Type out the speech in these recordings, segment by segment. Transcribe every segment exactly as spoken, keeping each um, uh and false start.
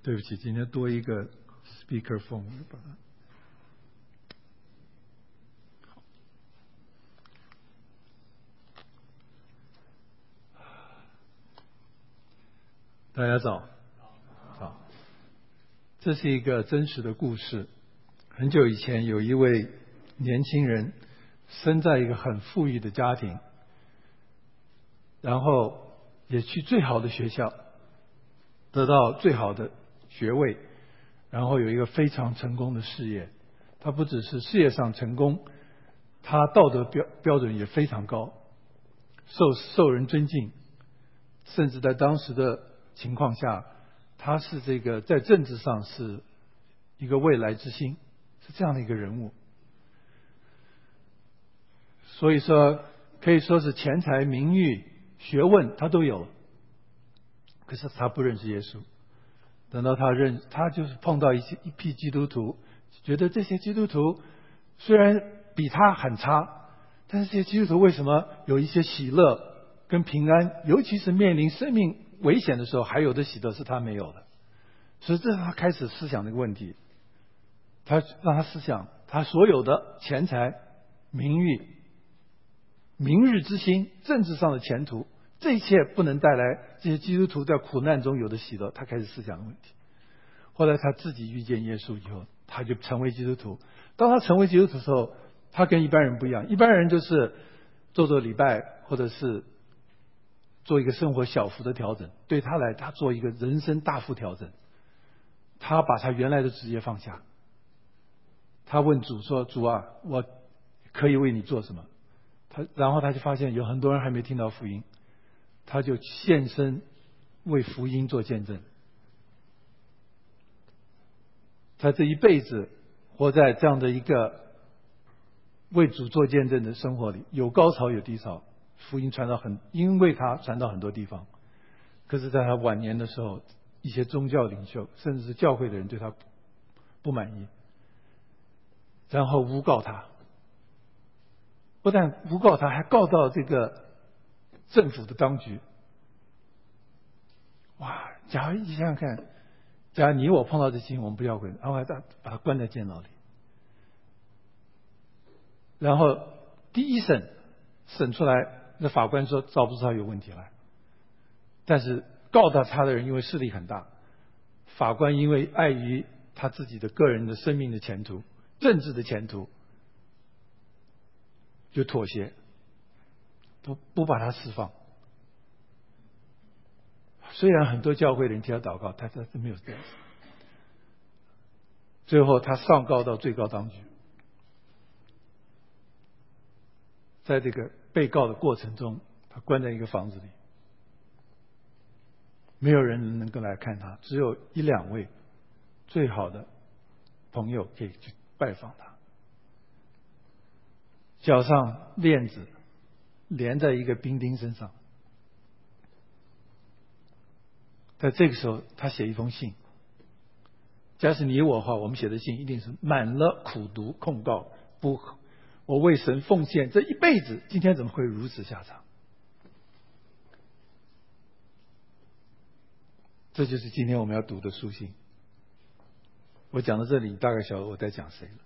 对不起，今天多一个 speaker phone， 把它。大家早，好，这是一个真实的故事。很久以前，有一位年轻人生在一个很富裕的家庭，然后也去最好的学校，得到最好的学位，然后有一个非常成功的事业。他不只是事业上成功，他道德标标准也非常高，受受人尊敬，甚至在当时的情况下，他是这个在政治上是一个未来之星，是这样的一个人物。所以说可以说是钱财名誉学问他都有，可是他不认识耶稣。等到他认他就是碰到一些一批基督徒，觉得这些基督徒虽然比他很差，但是这些基督徒为什么有一些喜乐跟平安，尤其是面临生命危险的时候，还有的喜乐是他没有的。所以这让他开始思想这个问题，他让他思想他所有的钱财名誉明日之星政治上的前途，这一切不能带来这些基督徒在苦难中有的喜乐。他开始思想的问题。后来他自己遇见耶稣以后，他就成为基督徒。当他成为基督徒的时候，他跟一般人不一样。一般人就是做做礼拜，或者是做一个生活小幅的调整。对他来，他做一个人生大幅调整。他把他原来的职业放下，他问主说：主啊，我可以为你做什么？他然后他就发现有很多人还没听到福音，他就献身为福音做见证。他这一辈子活在这样的一个为主做见证的生活里，有高潮有低潮，福音传到很因为他传到很多地方。可是在他晚年的时候，一些宗教领袖甚至是教会的人对他不满意，然后诬告他，不但诬告他，还告到这个政府的当局。哇！假如你想想看，假如你我碰到这情形，我们不要回，然后还把把他关在监牢里，然后第一审审出来，那法官说找不出他有问题来，但是告到他的人因为势力很大，法官因为碍于他自己的个人的生命的前途、政治的前途，就妥协，不不把他释放。虽然很多教会的人替他祷告，他他没有这样子。最后他上告到最高当局，在这个被告的过程中，他关在一个房子里，没有人能够来看他，只有一两位最好的朋友可以去拜访他。脚上链子连在一个兵丁身上，在这个时候他写一封信。假使你我的话，我们写的信一定是满了苦毒控告，不，我为神奉献这一辈子，今天怎么会如此下场？这就是今天我们要读的书信。我讲到这里，大概晓得我在讲谁了。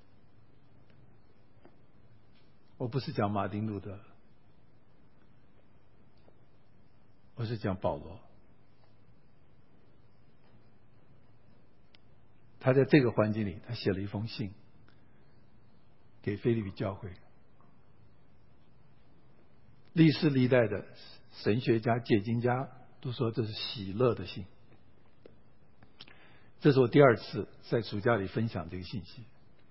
我不是讲马丁路德，我是讲保罗。他在这个环境里，他写了一封信给腓立比教会。历世历代的神学家、解经家都说这是喜乐的信。这是我第二次在暑假里分享这个信息。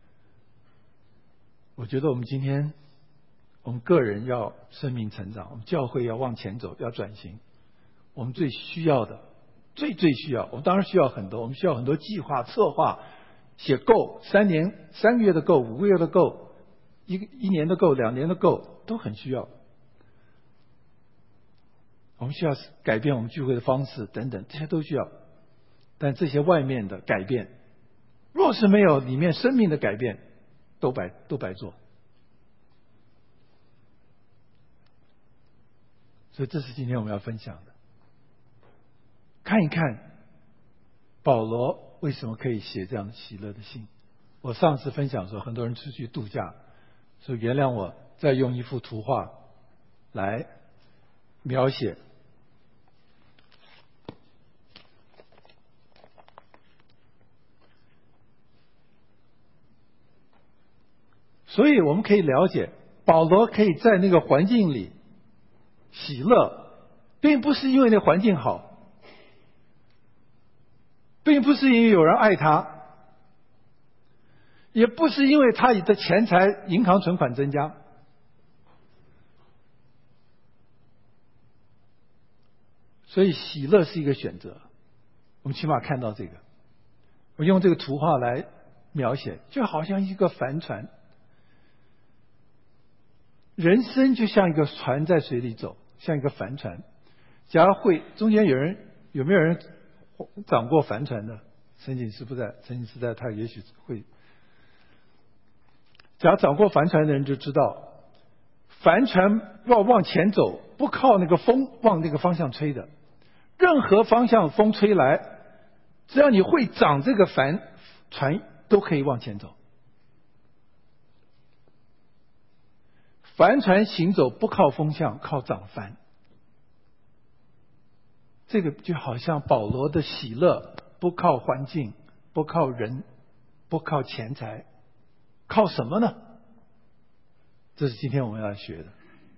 我觉得我们今天，我们个人要生命成长，我们教会要往前走，要转型。我们最需要的，最最需要，我们当然需要很多，我们需要很多计划、策划，写够，三年、三个月的够，五个月的够，一个一年的够，两年的够，都很需要。我们需要改变我们聚会的方式等等，这些都需要。但这些外面的改变，若是没有里面生命的改变，都白都白做。所以这是今天我们要分享的。看一看保罗为什么可以写这样喜乐的信？我上次分享说，很多人出去度假，说原谅我再用一幅图画来描写。所以我们可以了解，保罗可以在那个环境里喜乐，并不是因为那环境好，并不是因为有人爱他，也不是因为他的钱财银行存款增加。所以喜乐是一个选择，我们起码看到这个。我用这个图画来描写，就好像一个帆船，人生就像一个船在水里走，像一个帆船。假如会中间有人有没有人掌过帆船的？陈景师不在，陈景师在，他也许会。假如掌过帆船的人就知道，帆船要往前走，不靠那个风往那个方向吹的。任何方向风吹来，只要你会掌这个帆船，都可以往前走。帆船行走不靠风向，靠掌帆。这个就好像保罗的喜乐，不靠环境，不靠人，不靠钱财，靠什么呢？这是今天我们要学的。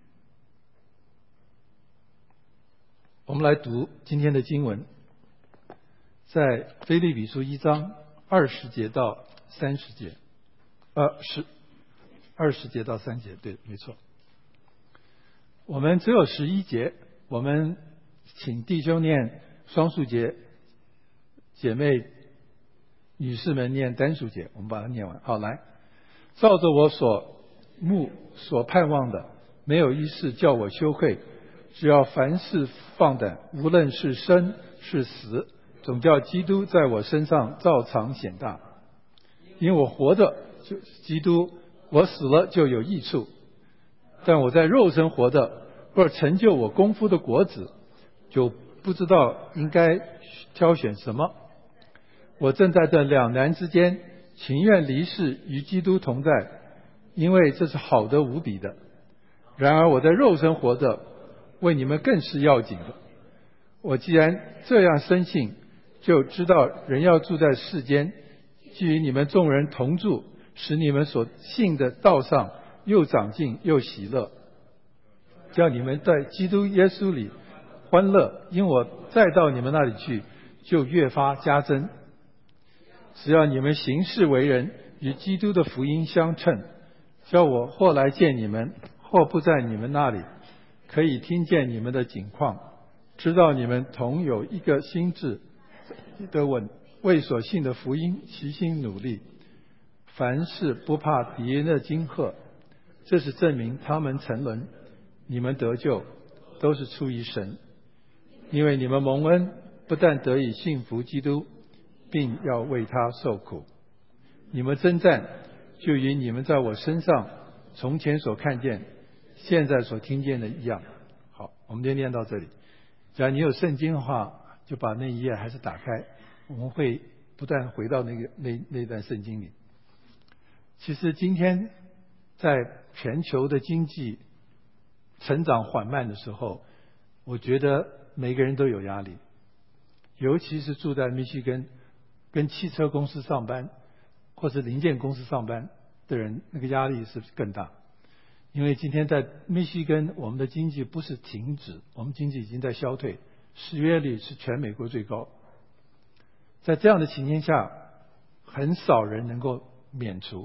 我们来读今天的经文，在腓立比书一章二十节到三十节，呃，是二十节到三节，对，没错。我们只有十一节，我们请弟兄念双数节，姐妹、女士们念单数节，我们把它念完。好，来，照着我所慕所盼望的，没有一事叫我羞愧。只要凡事放胆，无论是生是死，总叫基督在我身上照常显大。因我活着就基督，我死了就有益处。但我在肉身活着，或者成就我功夫的果子，就不知道应该挑选什么。我正在这两难之间，情愿离世与基督同在，因为这是好的无比的。然而我在肉身活着，为你们更是要紧的。我既然这样深信，就知道人要住在世间，既与你们众人同住，使你们所信的道上又长进又喜乐，叫你们在基督耶稣里欢乐，因我再到你们那里去，就越发加增。只要你们行事为人与基督的福音相称，叫我或来见你们，或不在你们那里，可以听见你们的景况，知道你们同有一个心志的稳，为所信的福音齐心努力，凡事不怕敌人的惊吓。这是证明他们沉沦，你们得救，都是出于神。因为你们蒙恩，不但得以信服基督，并要为他受苦。你们征战，就与你们在我身上从前所看见现在所听见的一样。好，我们就念到这里。假如你有圣经的话，就把那一页还是打开，我们会不断回到那个那那段圣经里。其实今天在全球的经济成长缓慢的时候，我觉得每个人都有压力，尤其是住在密西根跟汽车公司上班或是零件公司上班的人，那个压力是更大。因为今天在密西根，我们的经济不是停止，我们经济已经在消退，失业率是全美国最高。在这样的情形下，很少人能够免除。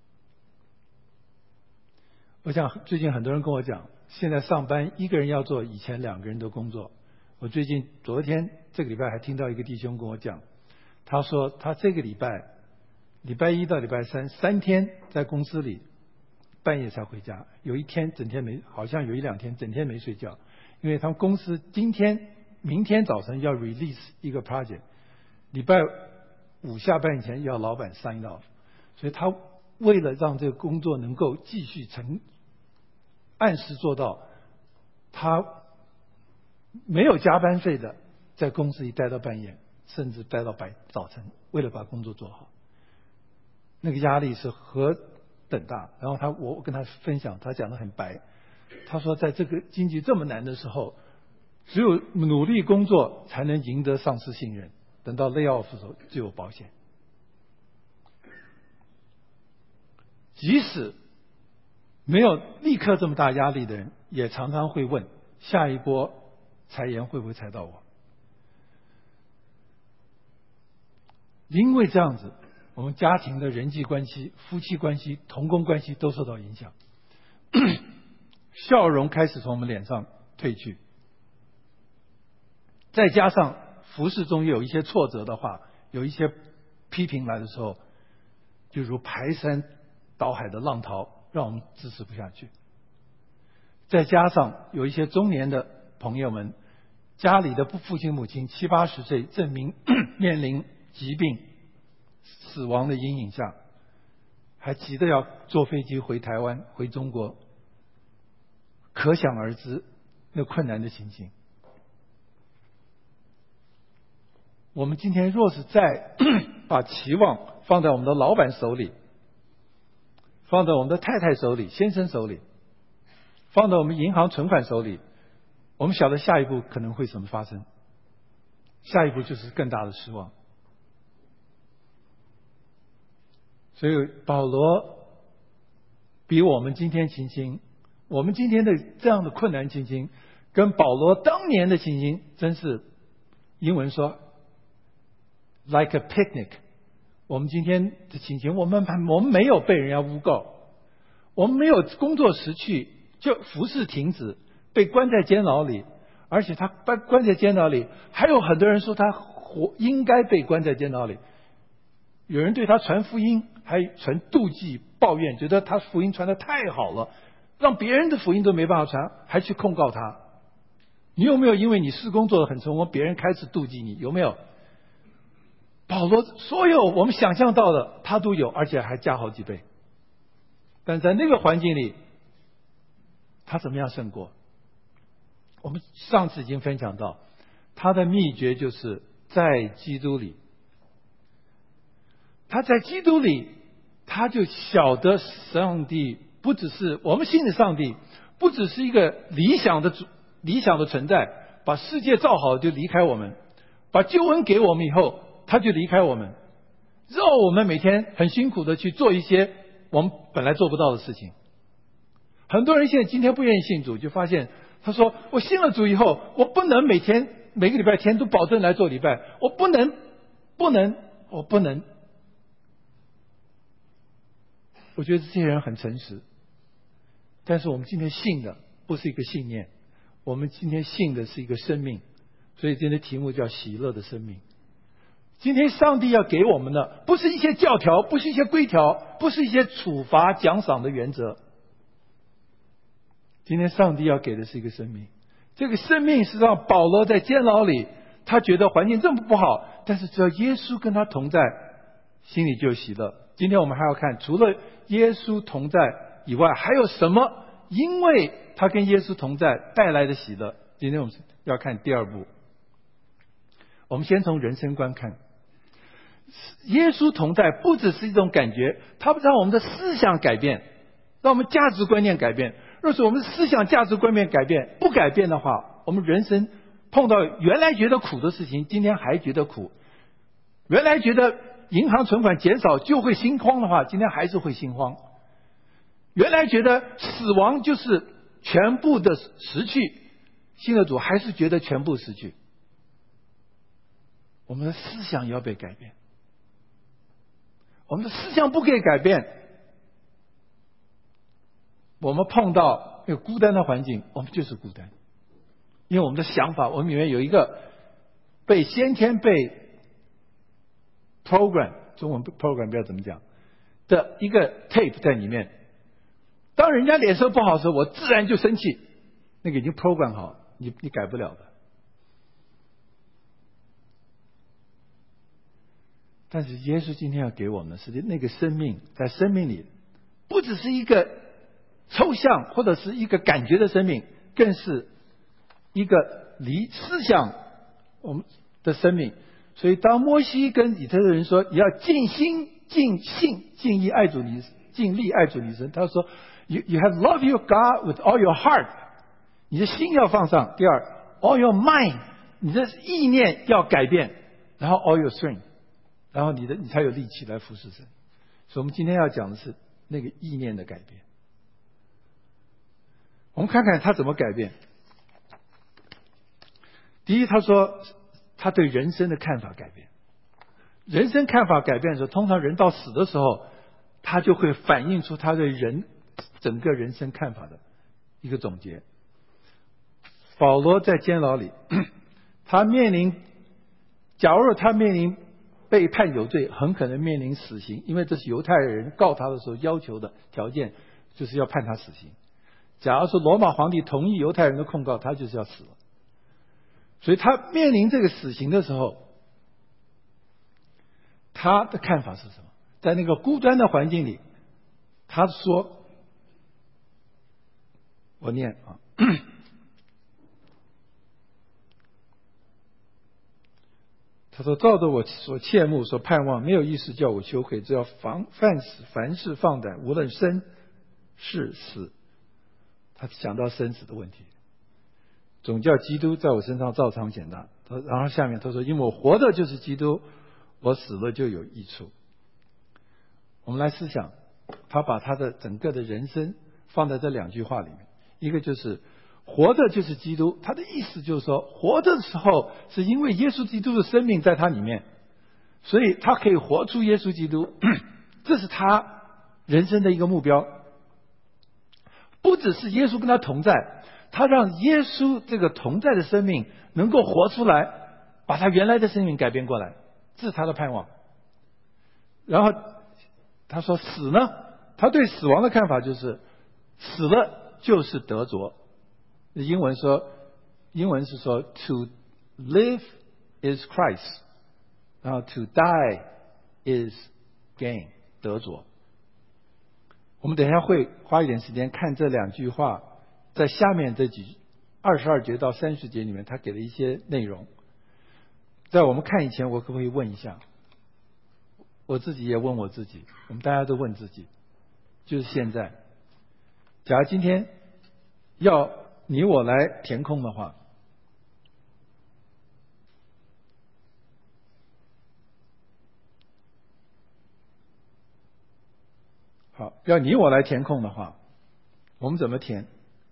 我想最近很多人跟我讲，现在上班一个人要做以前两个人的工作。我最近昨天这个礼拜还听到一个弟兄跟我讲，他说他这个礼拜礼拜一到礼拜三三天在公司里半夜才回家，有一天整天没，好像有一两天整天没睡觉，因为他们公司今天明天早晨要 release 一个 project， 礼拜五下班以前要老板 sign off， 所以他为了让这个工作能够继续成按时做到，他没有加班费的在公司里待到半夜， 甚至待到白早晨，为了把工作做好。那个压力是何等大。然后他我我跟他分享，他讲得很白，他说在这个经济这么难的时候，只有努力工作才能赢得上司信任，等到 lay off 的时候就有保险。即使没有立刻这么大压力的人，也常常会问，下一波裁员会不会裁到我？因为这样子，我们家庭的人际关系、夫妻关系、同工关系都受到影响，笑容开始从我们脸上褪去。再加上服事中有一些挫折的话，有一些批评来的时候，就如排山倒海的浪涛，让我们支持不下去。再加上有一些中年的朋友们，家里的父亲母亲七八十岁，正面面临疾病、死亡的阴影下，还急着要坐飞机回台湾、回中国，可想而知那困难的情形。我们今天若是再把期望放在我们的老板手里，放在我们的太太手里、先生手里，放在我们银行存款手里，我们晓得下一步可能会怎么发生。下一步就是更大的失望。所以保罗比我们今天情形，我们今天的这样的困难情形，跟保罗当年的情形，真是英文说 like a picnic。我们今天的情形，我们我们没有被人家诬告，我们没有工作失去，就服事停止，被关在监牢里，而且他被关在监牢里，还有很多人说他活应该被关在监牢里。有人对他传福音，还传妒忌、抱怨，觉得他福音传得太好了，让别人的福音都没办法传，还去控告他。你有没有因为你事工做得很成功，别人开始妒忌你？有没有？保罗所有我们想象到的他都有，而且还加好几倍。但在那个环境里，他怎么样胜过？我们上次已经分享到，他的秘诀就是在基督里。他在基督里，他就晓得上帝不只是我们信的上帝，不只是一个理想的理想的存在，把世界造好就离开我们，把救恩给我们以后，他就离开我们，让我们每天很辛苦的去做一些我们本来做不到的事情。很多人现在今天不愿意信主，就发现他说我信了主以后，我不能每天每个礼拜天都保证来做礼拜，我不能不能我不能。我觉得这些人很诚实，但是我们今天信的不是一个信念，我们今天信的是一个生命，所以今天的题目叫喜乐的生命。今天上帝要给我们的不是一些教条，不是一些规条，不是一些处罚奖赏的原则，今天上帝要给的是一个生命。这个生命是让保罗在监牢里，他觉得环境这么不好，但是只要耶稣跟他同在，心里就有喜乐。今天我们还要看，除了耶稣同在以外，还有什么因为他跟耶稣同在带来的喜乐。今天我们要看第二步，我们先从人生观看。耶稣同在不只是一种感觉，它让我们的思想改变，让我们价值观念改变。若是我们思想价值观念改变不改变的话，我们人生碰到原来觉得苦的事情，今天还觉得苦；原来觉得银行存款减少就会心慌的话，今天还是会心慌；原来觉得死亡就是全部的失去，信了主还是觉得全部失去。我们的思想也要被改变，我们的思想不可以改变，我们碰到一个孤单的环境，我们就是孤单，因为我们的想法，我们里面有一个被先天被 program， 中文 program 不知道怎么讲的一个 tape 在里面。当人家脸色不好的时候，我自然就生气，那个已经 program 好，你你改不了的。但是耶稣今天要给我们的是那个生命，在生命里不只是一个抽象或者是一个感觉的生命，更是一个离思想我们的生命。 所以当摩西跟以色列人说你要尽心、尽性、尽意爱主你、尽力爱主你神，他说 you, you have love your God with all your heart， 你的心要放上。第二 all your mind， 你的意念要改变，然后 all your strength， 然后你的你才有力气来服侍神。所以我们今天要讲的是那个意念的改变。我们看看他怎么改变。第一，他说他对人生的看法改变。人生看法改变的时候，通常人到死的时候，他就会反映出他对人整个人生看法的一个总结。保罗在监牢里，他面临，假如他面临被判有罪，很可能面临死刑，因为这是犹太人告他的时候要求的条件，就是要判他死刑。假如说罗马皇帝同意犹太人的控告，他就是要死了。所以他面临这个死刑的时候，他的看法是什么？在那个孤单的环境里，他说，我念啊，他说照着我所切慕所盼望，没有一事叫我羞愧，只要防凡事凡事放胆，无论生是死。他想到生死的问题，总叫基督在我身上照常显大。然后下面他说，因为我活的就是基督，我死了就有益处。我们来思想，他把他的整个的人生放在这两句话里面。一个就是活的就是基督，他的意思就是说，活的时候是因为耶稣基督的生命在他里面，所以他可以活出耶稣基督，这是他人生的一个目标。不只是耶稣跟他同在，他让耶稣这个同在的生命能够活出来，把他原来的生命改变过来，这是他的盼望。然后他说死呢，他对死亡的看法就是死了就是得着。英文说，英文是说 to live is Christ， 然后 to die is gain， 得着。我们等一下会花一点时间看这两句话，在下面这几二十二节到三十节里面，他给了一些内容。在我们看以前，我可不可以问一下？我自己也问我自己，我们大家都问自己，就是现在，假如今天要你我来填空的话，好，要你我来填空的话，我们怎么填？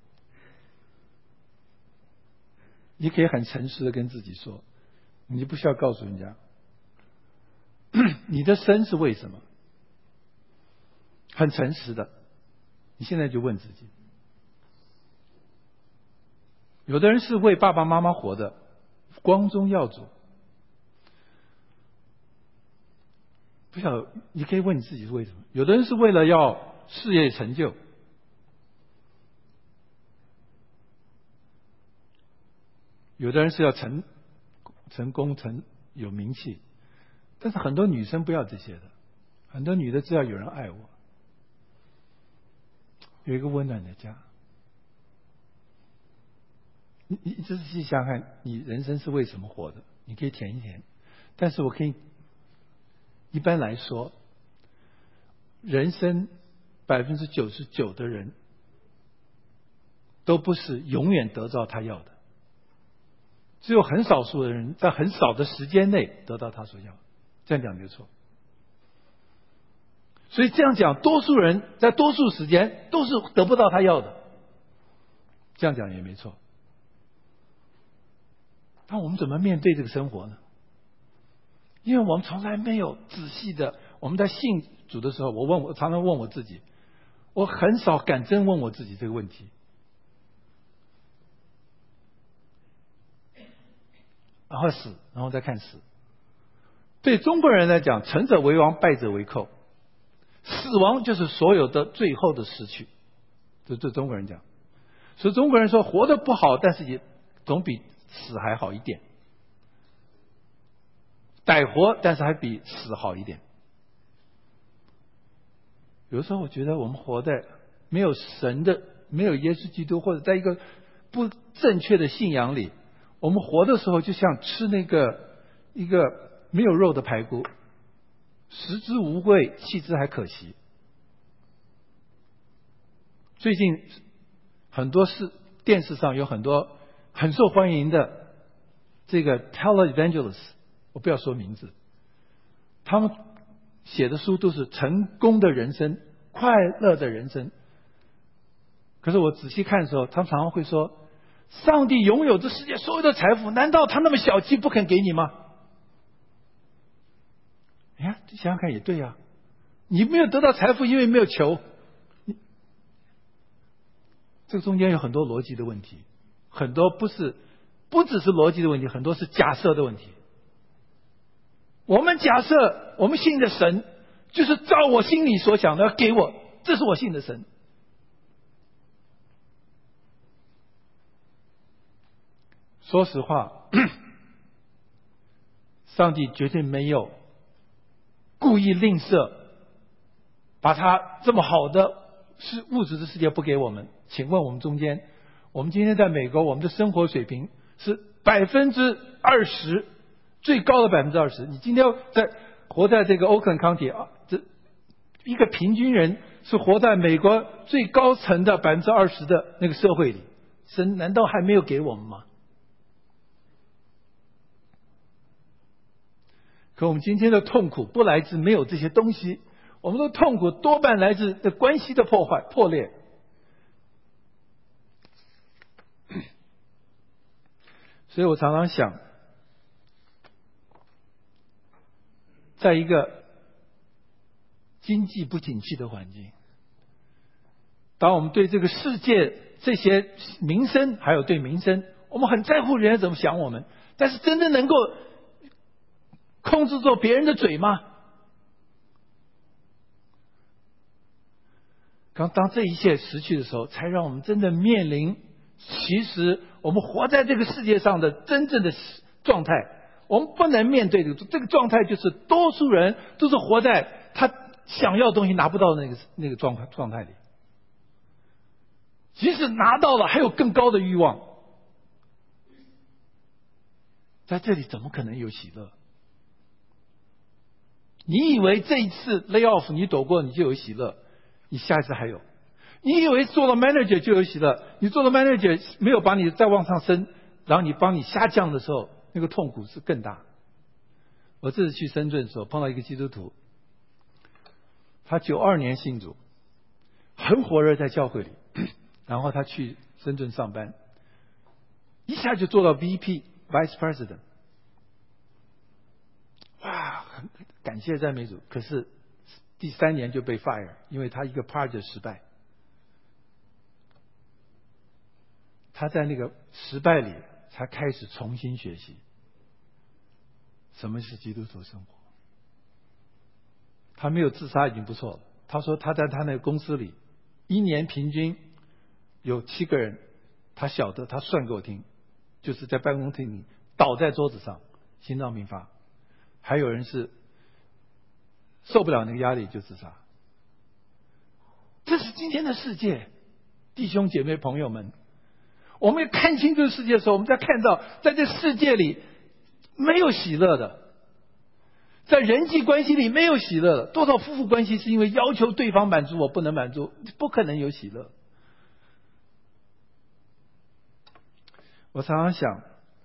你可以很诚实的跟自己说，你不需要告诉人家，你的生是为什么？很诚实的，你现在就问自己。有的人是为爸爸妈妈活的，光宗耀祖。不晓得，你可以问你自己是为什么？有的人是为了要事业成就，有的人是要成成功成有名气，但是很多女生不要这些的，很多女的只要有人爱我，有一个温暖的家。你你仔细想想看，你人生是为什么活的？你可以填一填。但是我可以，一般来说，人生百分之九十九的人都不是永远得到他要的，只有很少数的人在很少的时间内得到他所要的。这样讲没错。所以这样讲，多数人在多数时间都是得不到他要的，这样讲也没错。那我们怎么面对这个生活呢？因为我们从来没有仔细的，我们在信主的时候，我问我常常问我自己，我很少敢真问我自己这个问题。然后死，然后再看死。对中国人来讲，成者为王，败者为寇。死亡就是所有的最后的失去，这对中国人讲。所以中国人说活得不好，但是也总比死还好一点。歹活，但是还比死好一点。有时候我觉得我们活在没有神的、没有耶稣基督，或者在一个不正确的信仰里，我们活的时候就像吃那个一个没有肉的排骨，食之无味，弃之还可惜。最近很多是电视上有很多很受欢迎的这个 televangelist， 我不要说名字，他们写的书都是成功的人生、快乐的人生。可是我仔细看的时候，他们常常会说，上帝拥有这世界所有的财富，难道他那么小气不肯给你吗？哎呀，想想看也对啊，你没有得到财富，因为没有求。这个中间有很多逻辑的问题，很多不是不只是逻辑的问题，很多是假设的问题。我们假设我们信的神就是照我心里所想的要给我，这是我信的神。说实话，上帝绝对没有故意吝啬，把他这么好的是物质的世界不给我们。请问我们中间，我们今天在美国，我们的生活水平是百分之二十，最高的百分之二十。你今天在活在这个 Oakland County 啊，这一个平均人是活在美国最高层的百分之二十的那个社会里，神难道还没有给我们吗？可我们今天的痛苦不来自没有这些东西，我们的痛苦多半来自的关系的破坏破裂。所以我常常想，在一个经济不景气的环境，当我们对这个世界这些民生还有对民生，我们很在乎人家怎么想我们，但是真的能够控制住别人的嘴吗？刚当这一切失去的时候，才让我们真的面临其实我们活在这个世界上的真正的状态。我们不能面对这个这个状态，就是多数人都是活在他想要的东西拿不到的那个那个状态状态里，即使拿到了还有更高的欲望，在这里怎么可能有喜乐？你以为这一次 lay off 你躲过你就有喜乐，你下一次还有。你以为做了 manager 就有喜乐，你做了 manager 没有把你再往上升，然后你帮你下降的时候，那个痛苦是更大。我这次去深圳的时候碰到一个基督徒，他九二年信主，很火热在教会里，然后他去深圳上班，一下就做到 V P Vice President， 哇，很感谢赞美主。可是第三年就被 fire， 因为他一个 project 失败。他在那个失败里才开始重新学习什么是基督徒生活。他没有自杀已经不错了。他说他在他那个公司里一年平均有七个人，他晓得，他算给我听，就是在办公厅里倒在桌子上心脏病发，还有人是受不了那个压力就自杀。这是今天的世界，弟兄姐妹朋友们，我们看清这个世界的时候，我们在看到在这世界里没有喜乐的，在人际关系里没有喜乐的。多少夫妇关系是因为要求对方满足我不能满足，不可能有喜乐。我常常想，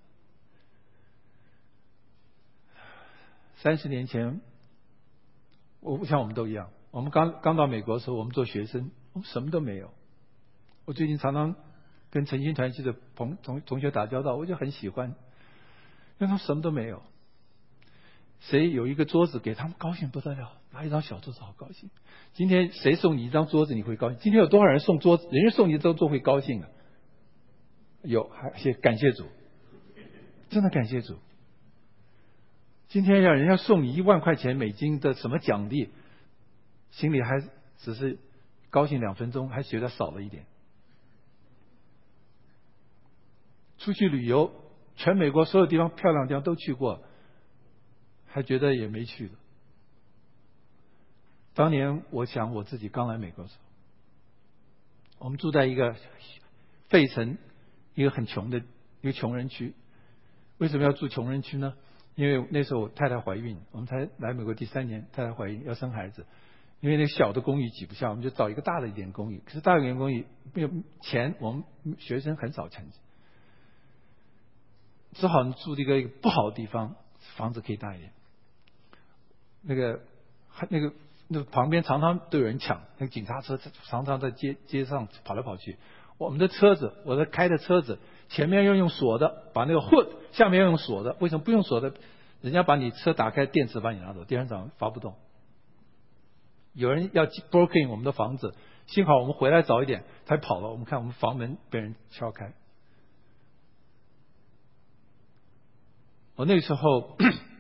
三十年前我像我们都一样，我们刚刚到美国的时候，我们做学生，我们什么都没有。我最近常常跟诚心团契的同同同学打交道，我就很喜欢，因为他们什么都没有。谁有一个桌子给他们高兴不得了，拿一张小桌子好高兴。今天谁送你一张桌子你会高兴？今天有多少人送桌子，人家送你这桌会高兴啊？有，还谢感谢主，真的感谢主。今天让人家送你一万块钱美金的什么奖励，心里还只是高兴两分钟，还觉得少了一点。出去旅游，全美国所有地方漂亮地方都去过，还觉得也没去了。当年我想我自己刚来美国的时候，我们住在一个费城，一个很穷的一个穷人区。为什么要住穷人区呢？ 因为那时候我太太怀孕，我们才来美国第三年，太太怀孕要生孩子，因为那个小的公寓挤不下，我们就找一个大的一点公寓。可是大一点公寓没有钱，我们学生很少钱，只好住这个一个不好的地方，房子可以大一点。那个那个那个旁边常常都有人抢，那个警察车常常在街街上跑来跑去。我们的车子，我的开的车子，前面要用锁的，把那个 hood 下面要用锁的，为什么不用锁的？人家把你车打开，电池把你拿走，第二天早上发不动。有人要 broke in 我们的房子，幸好我们回来早一点，才跑了。我们看我们房门被人敲开。我那个时候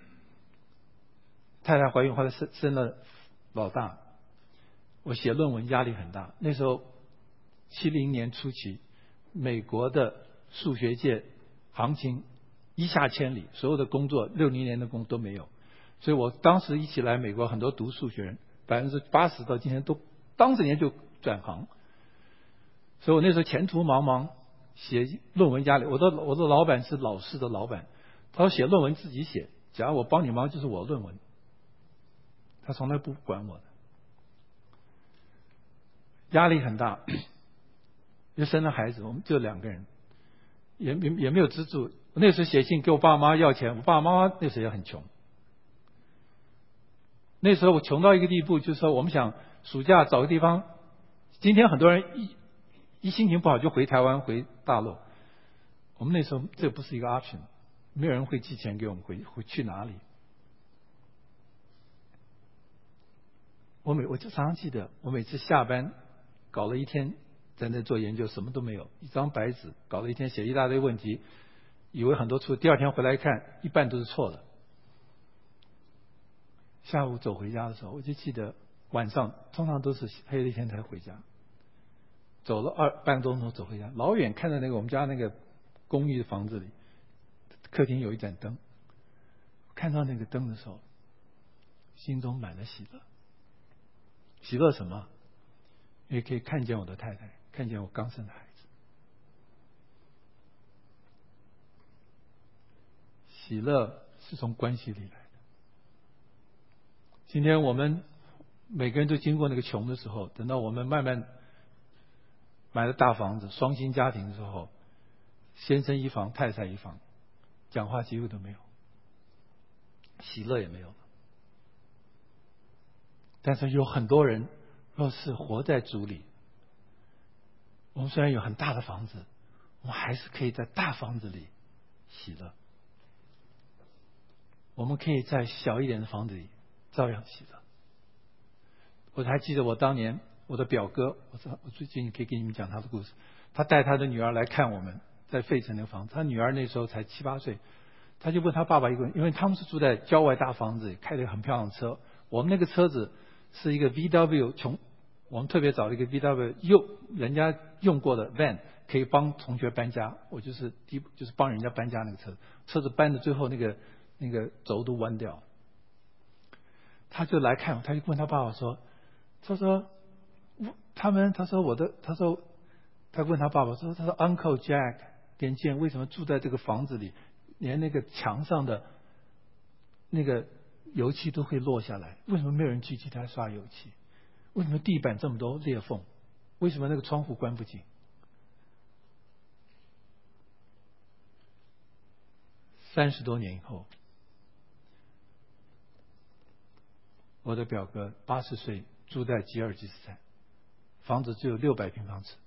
太太怀孕，后来生生了老大，我写论文压力很大。那时候七零年初期，美国的数学界行情一下千里，所有的工作六零年的工都没有，所以我当时一起来美国，很多读数学人百分之八十到今天都当时年就转行，所以我那时候前途茫茫，写论文压力。我的我的老板是老师的老板，他说写论文自己写，假如我帮你忙就是我论文，他从来不管我的，压力很大。又生了孩子，我们就两个人，也也也没有资助。那时候写信给我爸妈要钱，我爸爸妈妈那时候也很穷。那时候我穷到一个地步，就是说我们想暑假找个地方。今天很多人一一心情不好就回台湾回大陆，我们那时候这不是一个 option， 没有人会寄钱给我们回回去哪里。我每我就常常记得，我每次下班搞了一天在那做研究，什么都没有，一张白纸搞了一天，写一大堆问题，以为很多错，第二天回来看一半都是错的。下午走回家的时候，我就记得晚上通常都是黑了一天才回家，走了二半个钟头走回家，老远看到那个我们家那个公寓的房子里，客厅有一盏灯，看到那个灯的时候，心中满了喜乐。喜乐什么？因为可以看见我的太太，看见我刚生的孩子。喜乐是从关系里来的。今天我们每个人都经过那个穷的时候，等到我们慢慢买了大房子、双薪家庭的时候，先生一房，太太一房，讲话几乎都没有，喜乐也没有了。但是有很多人若是活在主里，我们虽然有很大的房子，我们还是可以在大房子里喜乐。我们可以在小一点的房子里照样喜乐。我还记得我当年我的表哥，我我最近可以给你们讲他的故事。他带他的女儿来看我们在费城那个房子，他女儿那时候才七八岁，他就问他爸爸一个问题，因为他们是住在郊外大房子里，开了一个很漂亮的车。我们那个车子是一个 V W， 穷，我们特别找了一个 V W 用人家用过的 van， 可以帮同学搬家。我就是第就是帮人家搬家那个车，车子搬的最后那个那个轴都弯掉。他就来看我，他就问他爸爸说，他说他们，他说我的，他说他问他爸爸说，他说 Uncle Jack 点见为什么住在这个房子里，连那个墙上的那个油漆都会落下来，为什么没有人去替他刷油漆？为什么地板这么多裂缝？为什么那个窗户关不紧？三十多年以后，我的表哥八十岁，住在吉尔吉斯斯坦，房子只有六百平方尺，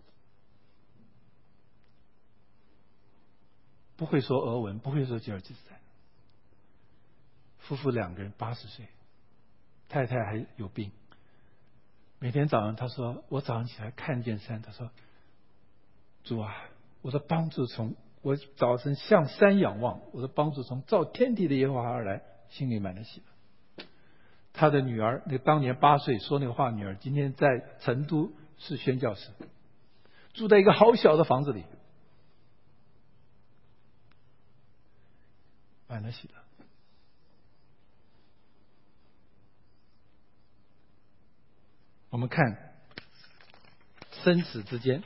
不会说俄文，不会说吉尔吉斯斯坦。夫妇两个人八十岁，太太还有病。每天早上他说，我早上起来看见山，他说，主啊，我的帮助从我早晨向山仰望，我的帮助从造天地的耶和华而来，心里满了喜乐。他的女儿，那个当年八岁说那个话女儿，今天在成都是宣教师，住在一个好小的房子里，满了喜乐。我们看生死之间，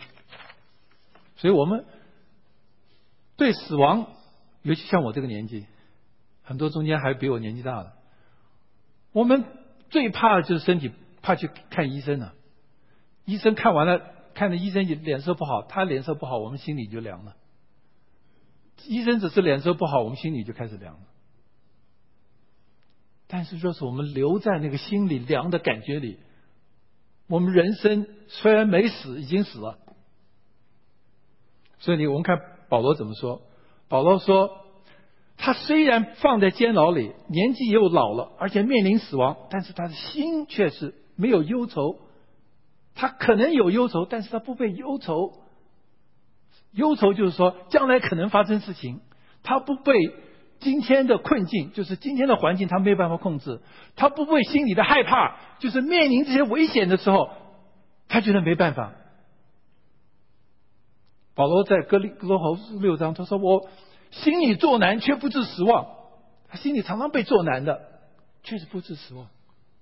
所以我们对死亡，尤其像我这个年纪， 很多中间还比我年纪大的。我们最怕的就是身体怕去看医生了，医生看完了，看着医生脸色不好，他脸色不好，我们心里就凉了。医生只是脸色不好，我们心里就开始凉了。但是若是我们留在那个心里凉的感觉里，我们人生虽然没死，已经死了。所以你我们看保罗怎么说，保罗说他虽然放在监牢里，年纪又老了，而且面临死亡，但是他的心却是没有忧愁。他可能有忧愁，但是他不被忧愁。忧愁就是说将来可能发生事情，他不被今天的困境，就是今天的环境他没有办法控制，他不被心里的害怕，就是面临这些危险的时候他觉得没办法。保罗在哥林哥罗后书六章他说，我心里作难却不致失望。他心里常常被作难的，却是不致失望。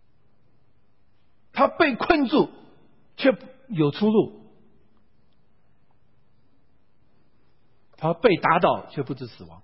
他被困住却有出路，他被打倒却不致死亡。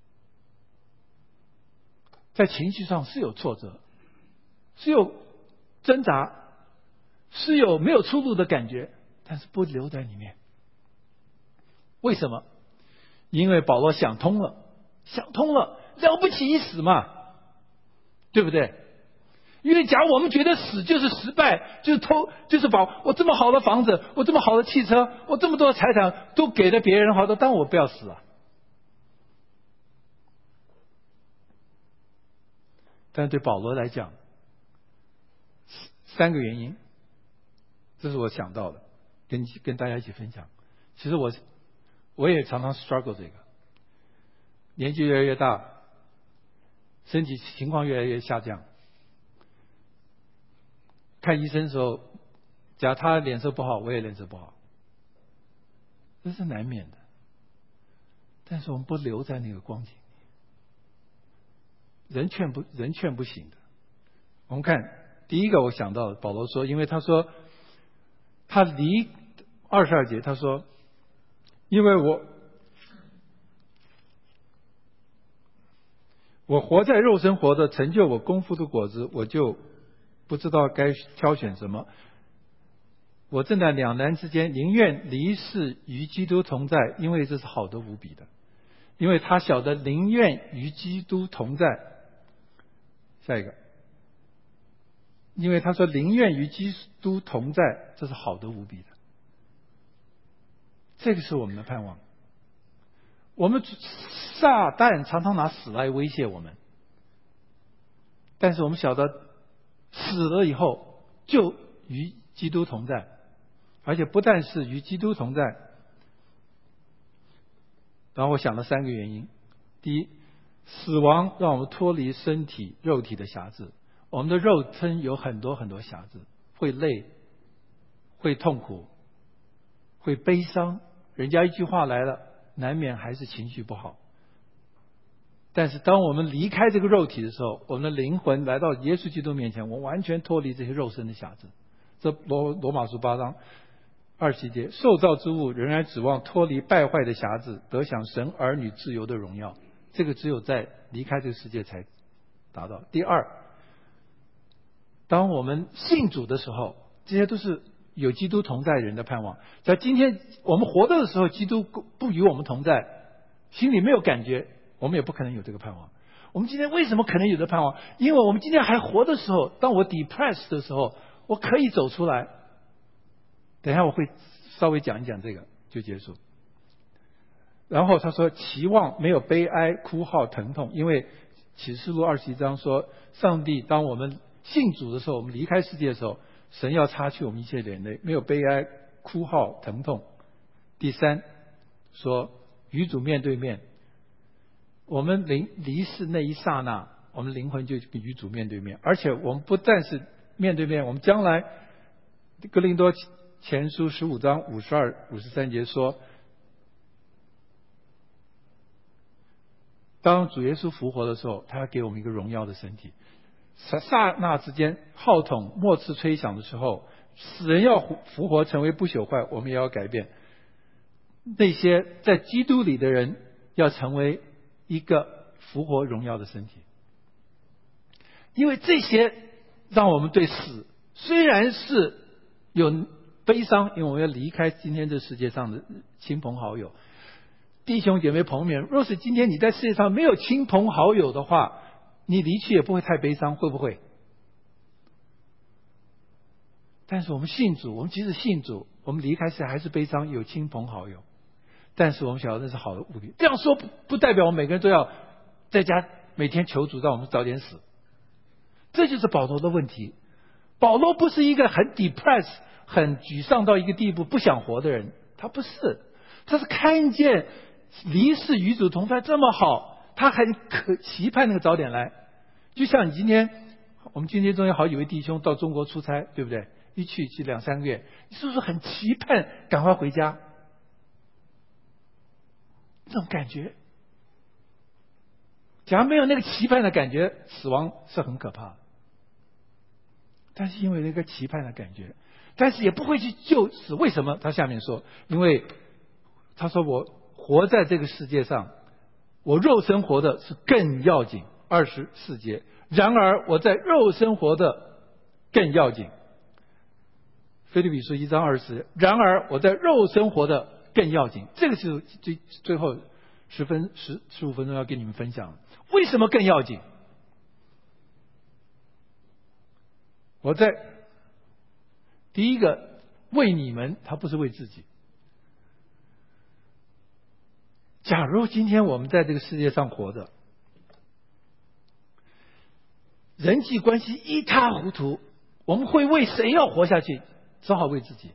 在情绪上是有挫折，是有挣扎，是有没有出路的感觉，但是不留在里面。为什么？因为保罗想通了，想通了，了不起一死嘛，对不对？因为假如我们觉得死就是失败，就是偷，就是把我这么好的房子，我这么好的汽车，我这么多的财产都给了别人好的，但我不要死啊。但对保罗来讲，三个原因，这是我想到的，跟跟大家一起分享。其实我我也常常 struggle 这个，年纪越来越大，身体情况越来越下降。看医生的时候，假如他脸色不好，我也脸色不好，这是难免的。但是我们不留在那个光景里，人劝不人劝不醒的。我们看第一个，我想到保罗说，因为他说他离二十二节，他说，因为我我活在肉身活的，成就我功夫的果子，我就不知道该挑选什么。我正在两难之间，宁愿离世与基督同在，因为这是好的无比的。因为他晓得宁愿与基督同在。下一个，因为他说宁愿与基督同在，这是好的无比的。这个是我们的盼望。我们撒旦常常拿死来威胁我们，但是我们晓得死了以后就与基督同在，而且不但是与基督同在。然后我想了三个原因。第一，死亡让我们脱离身体肉体的辖制，我们的肉身有很多很多辖制，会累，会痛苦，会悲伤，人家一句话来了，难免还是情绪不好。但是当我们离开这个肉体的时候，我们的灵魂来到耶稣基督面前，我完全脱离这些肉身的辖制。这罗罗马书八章二十节，受造之物仍然指望脱离败坏的辖制，得享神儿女自由的荣耀。这个只有在离开这个世界才达到。第二，当我们信主的时候，这些都是有基督同在人的盼望。在今天我们活着的时候，基督不与我们同在，心里没有感觉，我们也不可能有这个盼望。我们今天为什么可能有这盼望？因为我们今天还活的时候，当我 depressed 的时候，我可以走出来。等一下我会稍微讲一讲这个就结束。然后他说期望没有悲哀哭号疼痛，因为启示录二十一章说，上帝当我们信主的时候，我们离开世界的时候，神要擦去我们一切眼泪，没有悲哀哭号疼痛。第三，说与主面对面，我们离离世那一刹那，我们灵魂就与主面对面，而且我们不但是面对面，我们将来哥林多前书十五章五十二、五十三节说，当主耶稣复活的时候，他要给我们一个荣耀的身体。刹那之间，号筒末次吹响的时候，死人要复活成为不朽坏，我们也要改变。那些在基督里的人要成为一个复活荣耀的身体。因为这些让我们对死虽然是有悲伤，因为我们要离开今天这世界上的亲朋好友，弟兄姐妹朋友们，若是今天你在世界上没有亲朋好友的话，你离去也不会太悲伤，会不会？但是我们信主，我们即使信主，我们离开时还是悲伤，有亲朋好友。但是我们晓得那是好的物品。这样说不不代表我们每个人都要在家每天求主让我们早点死。这就是保罗的问题。保罗不是一个很 depressed 很沮丧到一个地步不想活的人，他不是，他是看见离世与主同在这么好，他很可期盼那个早点来。就像你今天，我们今天中有好几位弟兄到中国出差，对不对？一去去两三个月，你是不是很期盼赶快回家？这种感觉，假如没有那个期盼的感觉，死亡是很可怕的。但是因为那个期盼的感觉，但是也不会去救死。为什么？他下面说，因为他说我活在这个世界上，我肉身活的是更要紧。二十四节，然而我在肉身活的更要紧。腓立比书一章二十，然而我在肉身活的更要紧。这个是最最后十分十十五分钟要跟你们分享。为什么更要紧？我在第一个为你们，他不是为自己。假如今天我们在这个世界上活着，人际关系一塌糊涂，我们会为谁要活下去？只好为自己。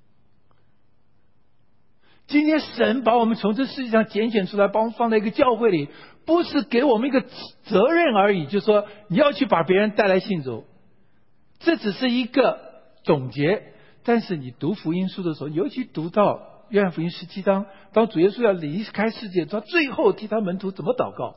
今天神把我们从这世界上拣选出来，把我们放在一个教会里，不是给我们一个责任而已，就是说你要去把别人带来信主，这只是一个总结。但是你读福音书的时候，尤其读到约翰福音十七章，当主耶稣要离开世界，他最后替他门徒怎么祷告，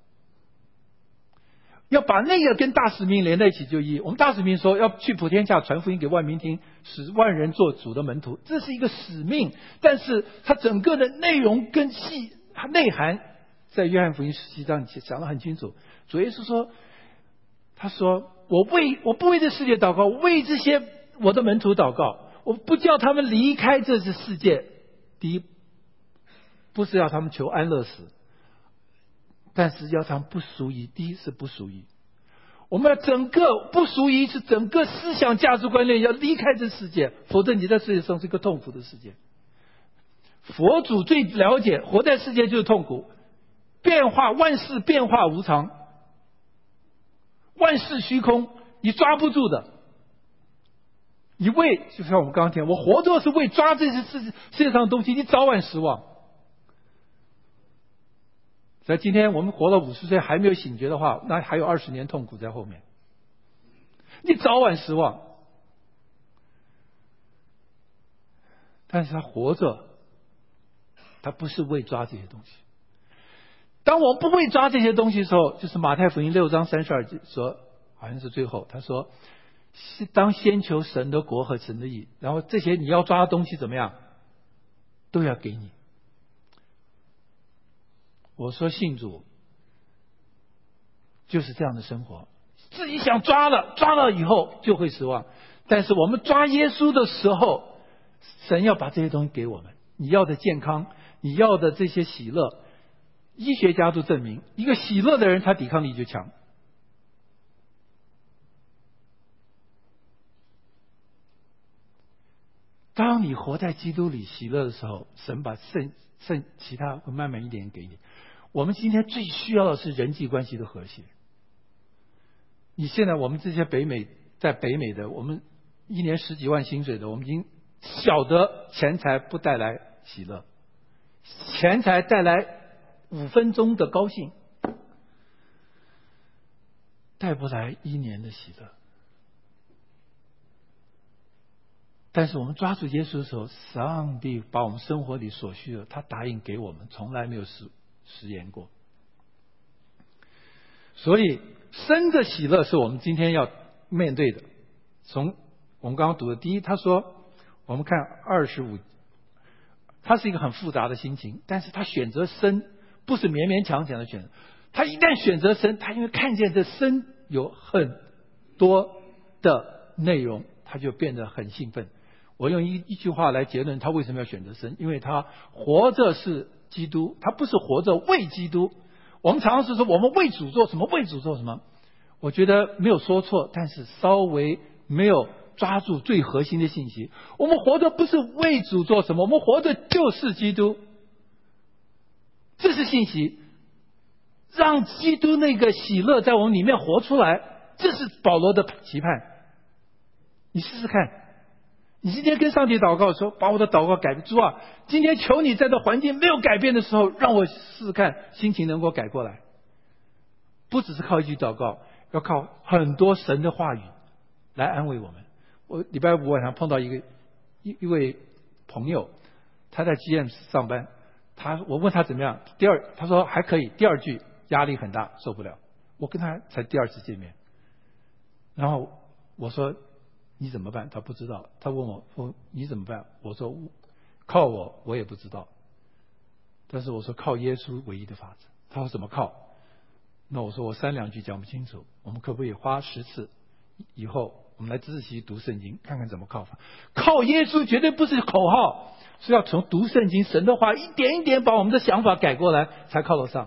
要把那个跟大使命连在一起就义。我们大使命说要去普天下传福音给万民听，使万人做主的门徒，这是一个使命。但是它整个的内容跟细内涵，在约翰福音十七章讲得很清楚。主耶稣说，他说我为我不为这世界祷告，为这些我的门徒祷告，我不叫他们离开这个世界。第一，不是要他们求安乐死，但是要他们不属于。第一是不属于，我们要整个不属于是整个思想价值观念要离开这世界，否则你在世界上是一个痛苦的世界。佛祖最了解活在世界就是痛苦，变化万事变化无常，万事虚空，你抓不住的。你为就像我们刚刚听，我活着是为抓这些世世界上的东西，你早晚失望。在今天我们活到五十岁还没有醒觉的话，那还有二十年痛苦在后面，你早晚失望。但是他活着，他不是为抓这些东西。当我不会抓这些东西的时候，就是马太福音六章三十二节说，好像是最后他说，当先求神的国和神的义，然后这些你要抓的东西怎么样，都要给你。我说信主就是这样的生活，自己想抓了，抓了以后就会失望。但是我们抓耶稣的时候，神要把这些东西给我们，你要的健康，你要的这些喜乐。医学家都证明，一个喜乐的人他抵抗力就强。当你活在基督里喜乐的时候，神把剩剩其他会慢慢一点给你。我们今天最需要的是人际关系的和谐。你现在我们这些北美在北美的，我们一年十几万薪水的，我们已经晓得钱财不带来喜乐，钱财带来五分钟的高兴，带不来一年的喜乐。但是我们抓住耶稣的时候，上帝把我们生活里所需的，他答应给我们，从来没有食食言过。所以生的喜乐是我们今天要面对的。从我们刚刚读的第一，他说我们看二十五，他是一个很复杂的心情，但是他选择生不是勉勉强强的选择， 他一旦选择生，他因为看见这生有很多的内容，他就变得很兴奋。我用一一句话来结论他为什么要选择生，因为他活着是基督，他不是活着为基督。我们常常是说我们为主做什么，为主做什么，我觉得没有说错，但是稍微没有抓住最核心的信息。我们活着不是为主做什么，我们活着就是基督，这是信息，让基督那个喜乐在我们里面活出来，这是保罗的期盼。你试试看，你今天跟上帝祷告说，把我的祷告改变，主啊，今天求你在这环境没有改变的时候，让我试试看心情能够改过来。不只是靠一句祷告，要靠很多神的话语来安慰我们。我礼拜五晚上碰到一个一一位朋友，他在 G M 上班，他我问他怎么样，第二他说还可以，第二句压力很大，受不了。我跟他才第二次见面，然后我说你怎么办？他不知道。他问我说你怎么办？我说靠我我也不知道，但是我说靠耶稣唯一的法子。他说怎么靠？那我说我三两句讲不清楚，我们可不可以花十次以后我们来自习读圣经，看看怎么靠法。靠耶稣绝对不是口号，是要从读圣经神的话一点一点把我们的想法改过来才靠得上。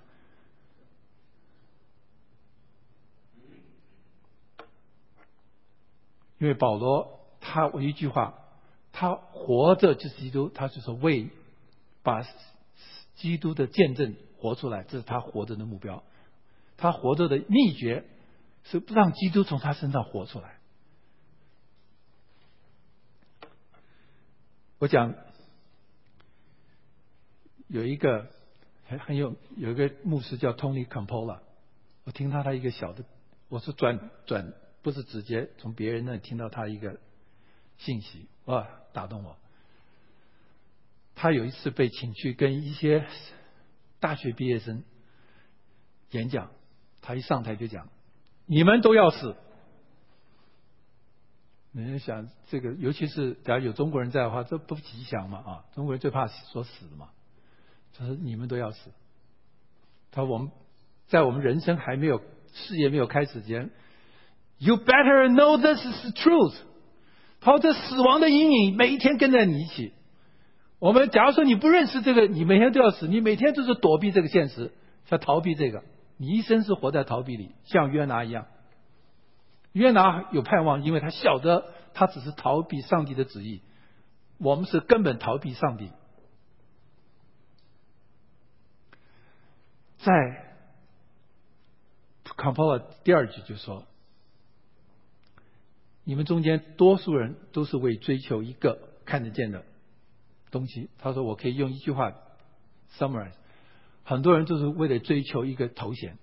因为保罗他有一句话，他活着就是基督，他就是为把基督的见证活出来，这是他活着的目标。他活着的秘诀是让基督从他身上活出来。我讲有一个很很有有一个牧师叫 Tony Campolo， 我听他他一个小的，我是转转不是直接从别人那里听到他一个信息，哇，打动我。他有一次被请去跟一些大学毕业生演讲，他一上台就讲你们都要死。你就想这个，尤其是假如有中国人在的话，这不吉祥嘛啊！中国人最怕说死的嘛。他说你们都要死。他说我们在我们人生还没有事业没有开始前 ，You better know this is the truth。他说这死亡的阴影每一天跟着你一起。我们假如说你不认识这个，你每天都要死，你每天都是躲避这个现实，想逃避这个，你一生是活在逃避里，像约拿一样。约拿有盼望，因为他晓得他只是逃避上帝的旨意，我们是根本逃避上帝。在 Campolo 第二句就说，你们中间多数人都是为追求一个看得见的东西。他说我可以用一句话 summarize， 很多人就是为了追求一个头衔，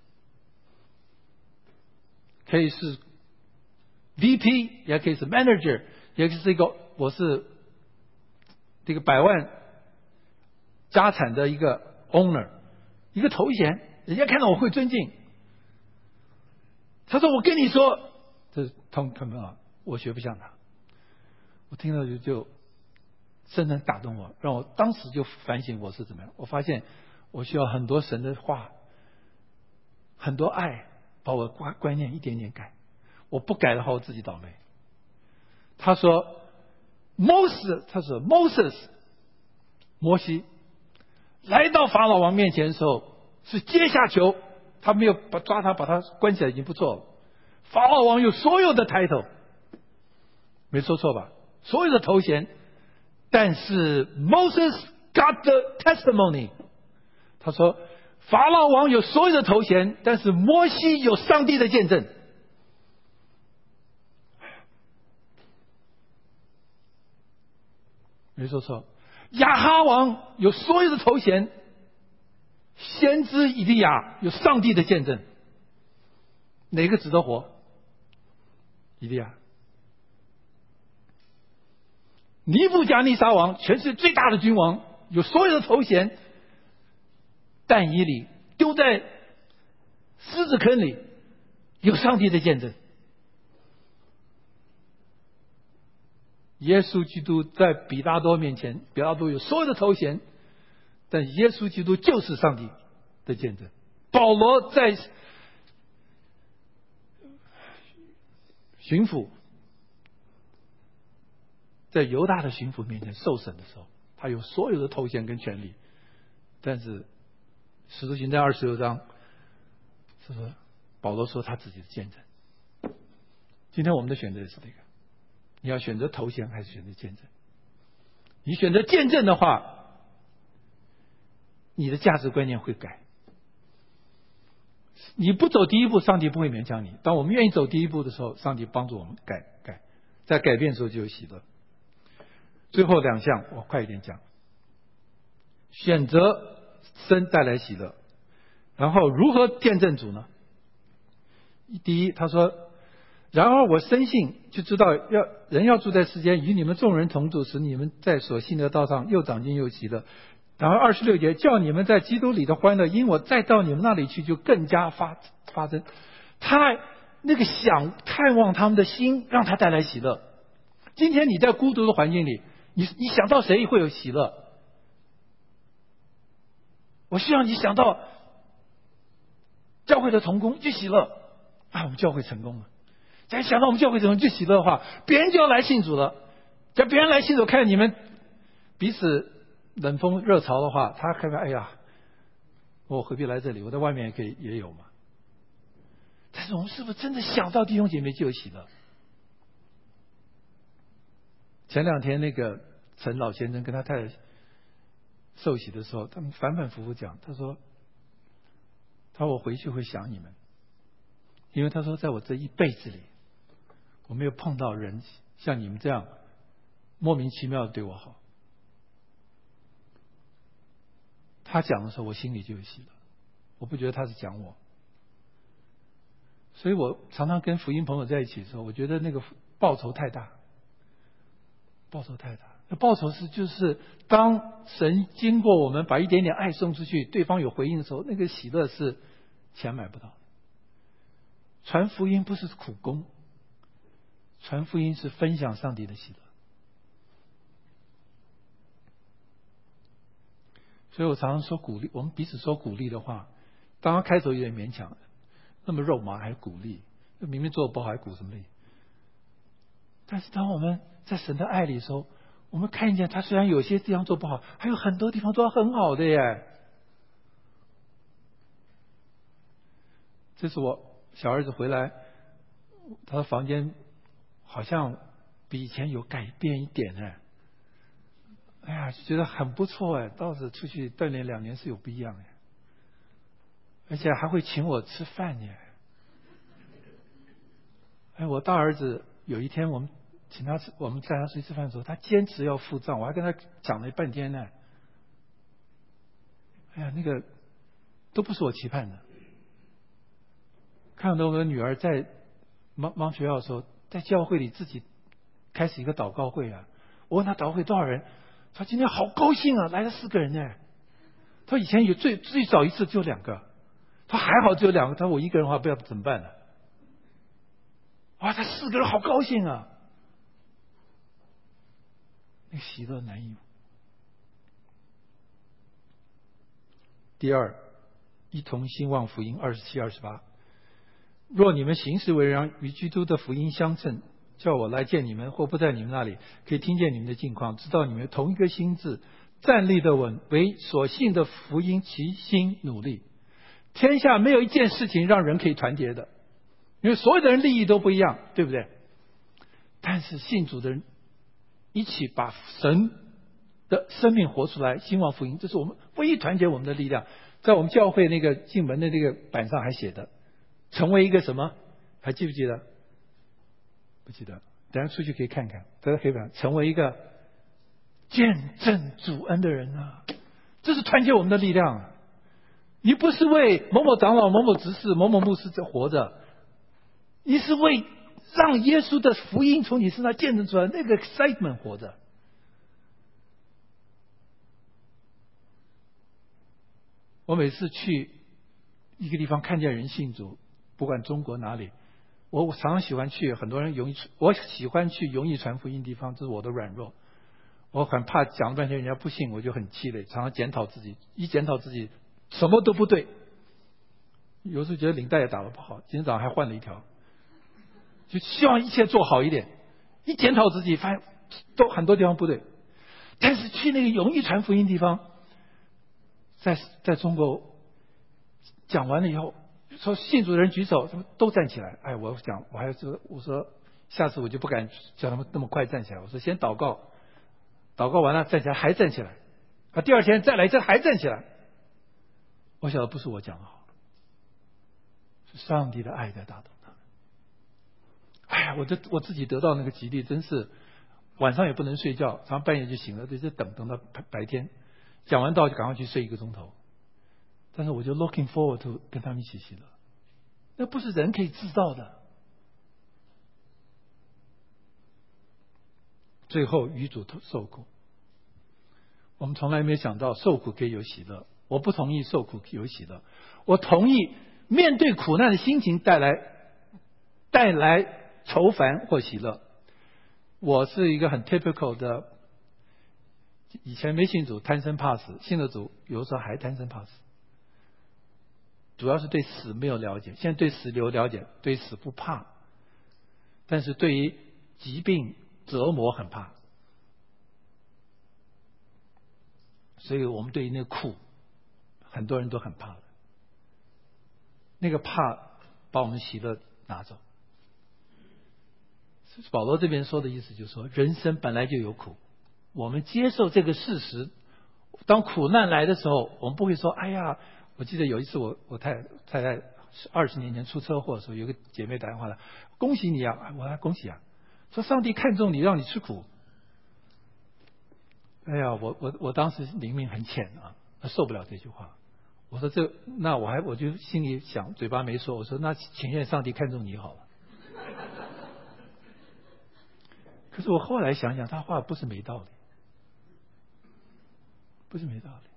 可以是V P， 也可以是 manager， 也可以是一个我是这个百万家产的一个 owner， 一个头衔，人家看到我会尊敬。他说我跟你说，这是通通啊，我学不像他。我听到就就深深打动我，让我当时就反省我是怎么样。我发现我需要很多神的话，很多爱，把我观观念一点点改。我不改的话，我自己倒霉。他说 ，Moses， 他说 Moses， 摩西来到法老王面前的时候是阶下囚，他没有把抓他把他关起来已经不错了。法老王有所有的title，没说错吧？所有的头衔，但是 Moses got the testimony。他说法老王有所有的头衔，但是摩西有上帝的见证。没说错，亚哈王有所有的头衔，先知以利亚有上帝的见证。哪个值得活？以利亚。尼布甲尼撒王，全世界最大的君王，有所有的头衔，但以理丢在狮子坑里，有上帝的见证。耶稣基督在比拉多面前，比拉多有所有的头衔，但耶稣基督就是上帝的见证。 保罗在巡抚，在犹大的巡抚面前受审的时候，他有所有的头衔跟权利，但是使徒行传二十六章是说保罗说他自己的见证。今天我们的选择也是这个，你要选择头衔还是选择见证？你选择见证的话，你的价值观念会改。你不走第一步，上帝不会勉强你。当我们愿意走第一步的时候，上帝帮助我们改改，在改变的时候就有喜乐。最后两项我快一点讲，选择生带来喜乐，然后如何见证主呢？第一，他说，然而我深信就知道要人要住在世间，与你们众人同住，使你们在所信的道上又长进又喜乐。然后二十六节，叫你们在基督里的欢乐，因我再到你们那里去，就更加发发生。他那个想探望他们的心，让他带来喜乐。今天你在孤独的环境里，你你想到谁会有喜乐？我希望你想到教会的同工就喜乐啊，我们教会成功了。假如想到我们教会成功就喜乐的话，别人就要来信主了。假如别人来信主，看你们彼此冷风热潮的话，他看看，哎呀，我何必来这里？我在外面也可以也有嘛。但是我们是不是真的想到弟兄姐妹就有喜乐？前两天那个陈老先生跟他太太受洗的时候，他们反反复复讲，他说，他说我回去会想你们，因为他说在我这一辈子里，我没有碰到人像你们这样莫名其妙的对我好。他讲的时候，我心里就有喜乐，我不觉得他是讲我。所以我常常跟福音朋友在一起的时候，我觉得那个报酬太大，报酬太大。那报酬是就是当神经过我们把一点点爱送出去，对方有回应的时候，那个喜乐是钱买不到的。传福音不是苦工，传福音是分享上帝的喜乐。所以我常常说鼓励，我们彼此说鼓励的话，刚刚开头有点勉强，那么肉麻还鼓励，明明做得不好还鼓什么励？但是当我们在神的爱里的时候，我们看见他虽然有些地方做不好，还有很多地方做得很好的耶。这是我小儿子回来，他的房间好像比以前有改变一点呢。哎呀，觉得很不错哎，倒是出去锻炼两年是有不一样哎，而且还会请我吃饭耶。哎，我大儿子有一天我们请他吃，我们带他出去吃饭的时候，他坚持要付账，我还跟他讲了半天呢。哎呀，那个都不是我期盼的。看到我的女儿在忙忙学校的时候，在教会里自己开始一个祷告会啊，我问他祷告会多少人？他今天好高兴啊，来了四个人呢。他以前有最最少一次就两个，他还好只有两个，他说我一个人的话不知道怎么办呢？哇，他四个人好高兴啊，那个喜乐难以。第二，一同兴旺福音二十七、二十八。若你们行事为人与基督的福音相称，叫我来见你们，或不在你们那里，可以听见你们的境况，知道你们同一个心志，站立得稳，为所信的福音齐心努力。天下没有一件事情让人可以团结的，因为所有的人利益都不一样，对不对？但是信主的人一起把神的生命活出来，兴旺福音，这是我们唯一团结我们的力量。在我们教会那个进门的那个板上还写的，成为一个什么？还记不记得？不记得，等下出去可以看看，在黑板成为一个见证主恩的人啊！这是团结我们的力量啊！你不是为某某长老、某某执事、某某牧师在活着，你是为让耶稣的福音从你身上见证出来那个 excitement 活着。我每次去一个地方看见人信主，不管中国哪里，我我常常喜欢去很多人容易，我喜欢去容易传福音的地方，这是我的软弱。我很怕讲了半天人家不信，我就很气馁，常常检讨自己，一检讨自己什么都不对。 有时候觉得领带也打得不好，今天早上还换了一条，就希望一切做好一点。一检讨自己，发现都很多地方不对。但是去那个容易传福音地方，在在中国讲完了以后，说信主的人举手，他们都站起来。哎，我讲我还说我说下次我就不敢叫他们那么快站起来。我说先祷告，祷告完了站起来还站起来，啊，第二天再来这还站起来。我晓得不是我讲的好，是上帝的爱在打动他们。哎呀，我这我自己得到那个激励，真是晚上也不能睡觉，常常半夜就醒了，就等等到白白天讲完道就赶快去睡一个钟头。但是我就 looking forward to 跟他们一起喜乐，那不是人可以制造的。最后与主受苦，我们从来没有想到受苦可以有喜乐。我不同意受苦有喜乐，我同意面对苦难的心情带来带来愁烦或喜乐。我是一个很 typical 的，以前没信主贪生怕死，信了主有时候还贪生怕死，主要是对死没有了解，现在对死有了解，对死不怕，但是对于疾病折磨很怕。所以我们对于那个苦很多人都很怕的，那个怕把我们喜乐拿走。保罗这边说的意思就是说，人生本来就有苦，我们接受这个事实。当苦难来的时候，我们不会说哎呀，我记得有一次我我太太太二十年前出车祸的时候，有个姐妹打电话来，恭喜你啊，我还恭喜啊，说上帝看中你，让你吃苦。哎呀，我我我当时灵命很浅啊，受不了这句话。我说这那我还我就心里想，嘴巴没说，我说那请愿上帝看中你好了。可是我后来想想，他话不是没道理，不是没道理，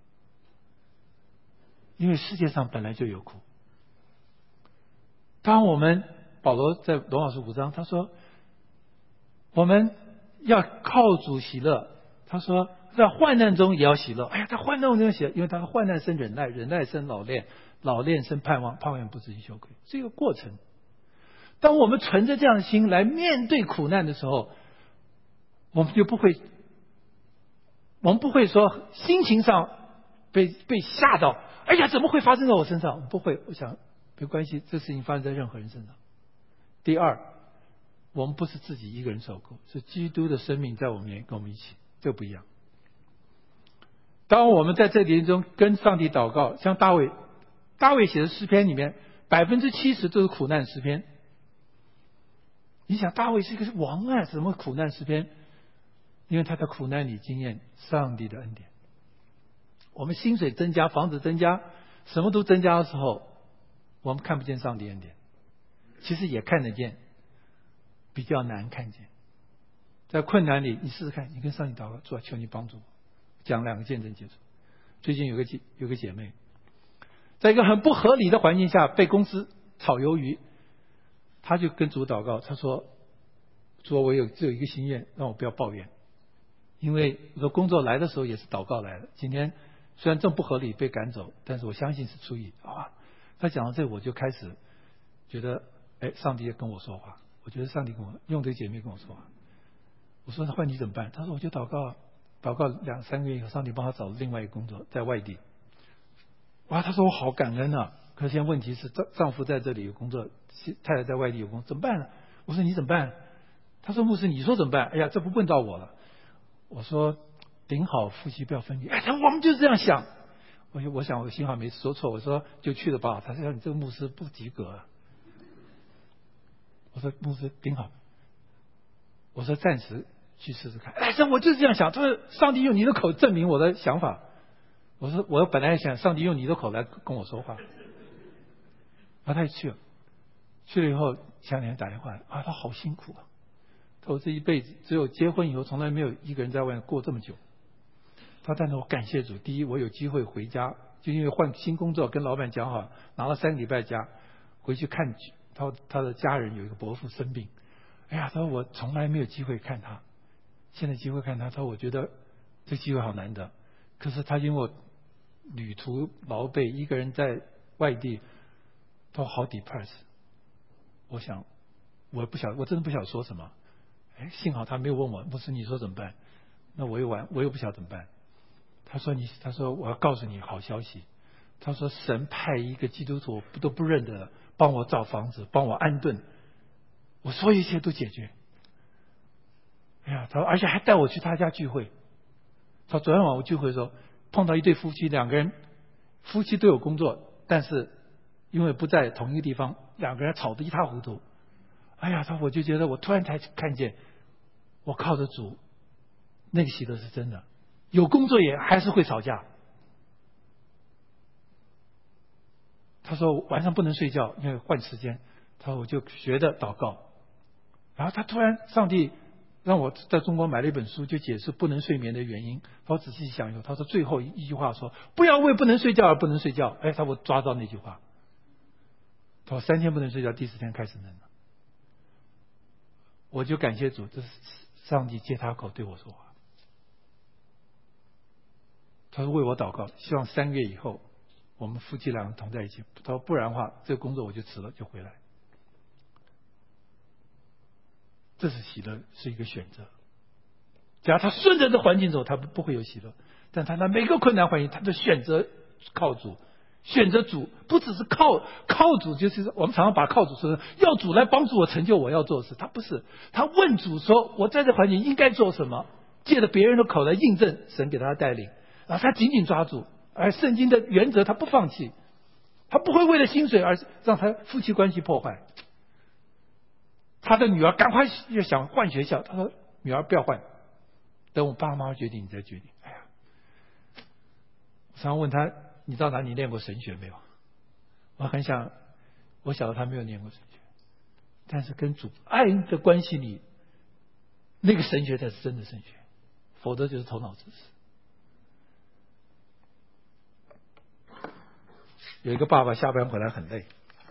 因为世界上本来就有苦。当我们保罗在罗马书五章他说我们要靠主喜乐，他说在患难中也要喜乐。哎呀，在患难中也要喜乐，因为他说患难生忍耐，忍耐生老练，老练生盼望，盼望不至于羞愧，是一个过程。当我们存着这样的心来面对苦难的时候，我们就不会我们不会说心情上被被吓到，哎呀怎么会发生在我身上，不会。我想没关系，这事情发生在任何人身上。第二，我们不是自己一个人受苦，是基督的生命在我们里面跟我们一起，这不一样。当我们在这里中跟上帝祷告，像大卫大卫写的诗篇里面百分之七十都是苦难诗篇。你想大卫是一个王啊，怎么苦难诗篇？因为他在苦难里经验上帝的恩典。我们薪水增加，房子增加，什么都增加的时候，我们看不见上帝恩典，其实也看得见，比较难看见。在困难里，你试试看，你跟上帝祷告，主啊，求你帮助我。讲两个见证结束。最近有个姐有个姐妹，在一个很不合理的环境下被公司炒鱿鱼，她就跟主祷告，她说：“主啊，我有只有一个心愿，让我不要抱怨。因为我的工作来的时候也是祷告来的。今天虽然这么不合理被赶走，但是我相信是出于啊。”她讲到这，我就开始觉得，哎，上帝跟我说话。我觉得上帝跟我用这个姐妹跟我说话。我说：“那换你怎么办？”她说：“我就祷告。”祷告两三个月以后，上帝帮他找了另外一个工作，在外地。哇，他说我好感恩啊！可是现在问题是，丈丈夫在这里有工作，太太在外地有工作，怎么办呢？我说你怎么办？他说牧师，你说怎么办？哎呀，这不问到我了。我说顶好夫妻不要分离。哎，他我们就是这样想。我我想我的心话没说错，我说就去了吧。他说你这个牧师不及格啊。我说牧师顶好。我说暂时。去试试看。哎，这我就是这样想。他说上帝用你的口证明我的想法。我说我本来想上帝用你的口来跟我说话。然后他就去了，去了以后前两天打电话啊，他好辛苦啊。他说我这一辈子只有结婚以后从来没有一个人在外面过这么久。他但是我感谢主，第一我有机会回家，就因为换新工作跟老板讲好，拿了三个礼拜假回去看他他的家人，有一个伯父生病。哎呀，他说我从来没有机会看他。现在机会看他，他说我觉得这机会好难得。可是他因为我旅途劳惫，一个人在外地， 他说好 depressed。我想，我不晓，我真的不晓得说什么。哎，幸好他没有问我，牧师你说怎么办？那我又完，我又不晓得怎么办。他说你，他说我要告诉你好消息。他说神派一个基督徒都不认得，帮我找房子，帮我安顿，我所有一切都解决。哎呀，他说而且还带我去他家聚会。他昨天晚上我聚会的时候碰到一对夫妻，两个人夫妻都有工作，但是因为不在同一个地方，两个人吵得一塌糊涂。哎呀，他我就觉得我突然才看见，我靠着主，那个喜乐是真的。有工作也还是会吵架。他说晚上不能睡觉，因为换时间。他说我就学着祷告。然后他突然，上帝让我在中国买了一本书，就解释不能睡眠的原因。他说仔细想一想，他说最后一句话说不要为不能睡觉而不能睡觉。哎，他我抓到那句话。他说三天不能睡觉，第四天开始能了。我就感谢主，这是上帝借他口对我说话。他说为我祷告，希望三个月以后我们夫妻两个同在一起。他说不然的话，这个工作我就辞了，就回来。这是喜乐，是一个选择。假如他顺着这环境走，他不不会有喜乐。但他在每个困难环境，他的选择靠主，选择主，不只是靠靠主，就是我们常常把靠主说要主来帮助我成就我要做的事。他不是，他问主说：“我在这环境应该做什么？”借着别人的口来印证神给他的带领，然后他紧紧抓住。而圣经的原则他不放弃，他不会为了薪水而让他夫妻关系破坏。他的女儿赶快要想换学校，他说：“女儿不要换，等我爸妈决定你再决定。”哎呀，我常常问他：“你到哪里练过神学没有？”我很想，我晓得他没有念过神学，但是跟主爱的关系里，那个神学才是真的神学，否则就是头脑知识。有一个爸爸下班回来很累，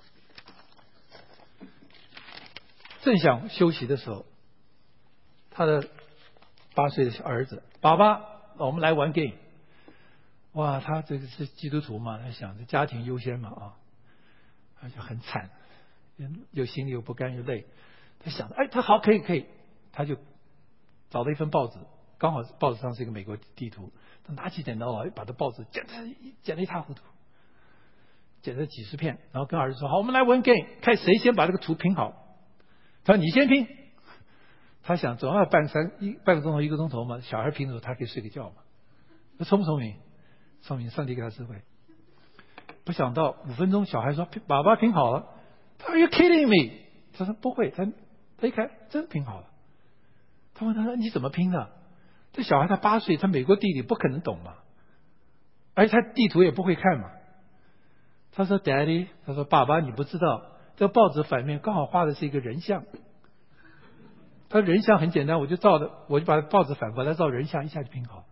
正想休息的时候，他的八岁的小儿子：“爸爸，我们来玩 game。”哇，他这个是基督徒嘛，他想着家庭优先嘛啊，他就很惨，又心里又不甘又累。他想着，哎，他好，可以可以，他就找了一份报纸，刚好报纸上是一个美国地图，他拿起剪刀来把这报纸剪得剪得一塌糊涂，剪了几十片，然后跟儿子说：“好，我们来玩 game， 看谁先把这个图拼好。”他说：“你先拼。”他想总要半三一半个钟头一个钟头嘛，小孩拼的时候他可以睡个觉嘛。那聪不聪明？聪明，上帝给他智慧。不想到五分钟，小孩说：“爸爸拼好了。”他说：“Are you kidding me？” 他说：“不会。”他他一看真拼好了。他问他说：“你怎么拼的？”这小孩他八岁，他美国地理不可能懂嘛，而且他地图也不会看嘛。他说 ：“Daddy， 他说爸爸，你不知道，这报纸反面刚好画的是一个人像。他人像很简单，我就照着，我就把报纸反过来照人像，一下就拼好了。”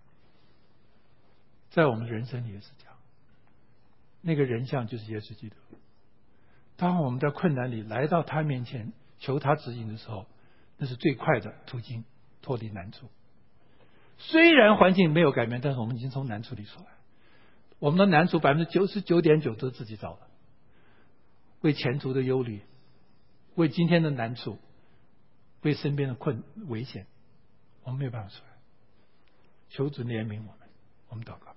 在我们人生里也是这样，那个人像就是耶稣基督。当我们在困难里来到他面前求他指引的时候，那是最快的途径脱离难处。虽然环境没有改变，但是我们已经从难处里出来。我们的难处百分之九十九点九都是自己找的，为前途的忧虑，为今天的难处，为身边的困危险，我们没有办法出来。求主怜悯我们，我们祷告。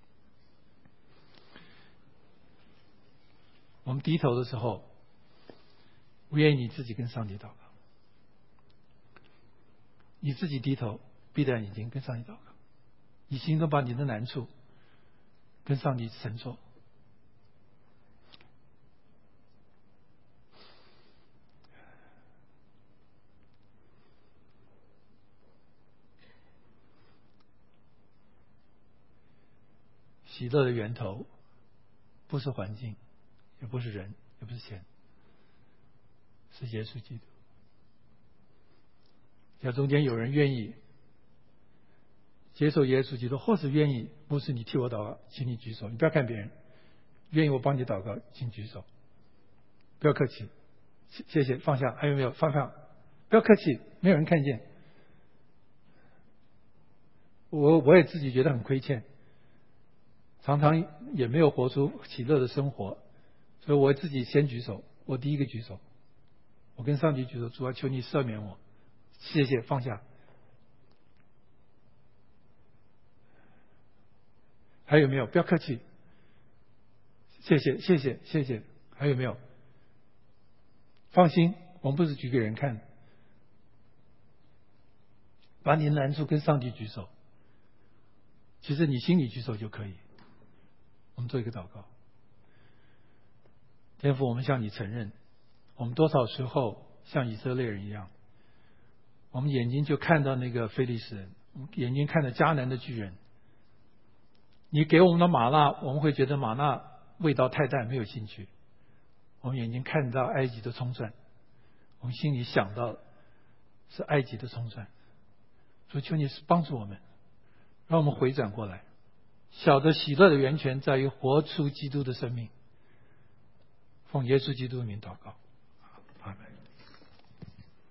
我们低头的时候，我愿意你自己跟上帝祷告。你自己低头，闭着眼睛跟上帝祷告，你心中把你的难处跟上帝承受。喜乐的源头不是环境，也不是人，也不是钱，是耶稣基督。假如中间有人愿意接受耶稣基督，或是愿意不是你替我祷告，请你举手。你不要看别人，愿意我帮你祷告，请举手。不要客气，谢谢，放下。还有没有？放下，不要客气，没有人看见。我我也自己觉得很亏欠，常常也没有活出喜乐的生活， 所以我自己先举手，我第一个举手，我跟上帝举手，主啊，求你赦免我，谢谢，放下。还有没有？不要客气。谢谢，谢谢，谢谢。还有没有？放心，我们不是举给人看，把你的难处跟上帝举手。其实你心里举手就可以。我们做一个祷告。天父，我们向你承认，我们多少时候像以色列人一样，我们眼睛就看到那个非利士人，眼睛看到迦南的巨人。你给我们的玛纳，我们会觉得玛纳味道太淡，没有兴趣。我们眼睛看到埃及的葱蒜，我们心里想到是埃及的葱蒜。所以求你帮助我们，让我们回转过来，晓得喜乐的源泉在于活出基督的生命。奉耶稣基督的名祷告。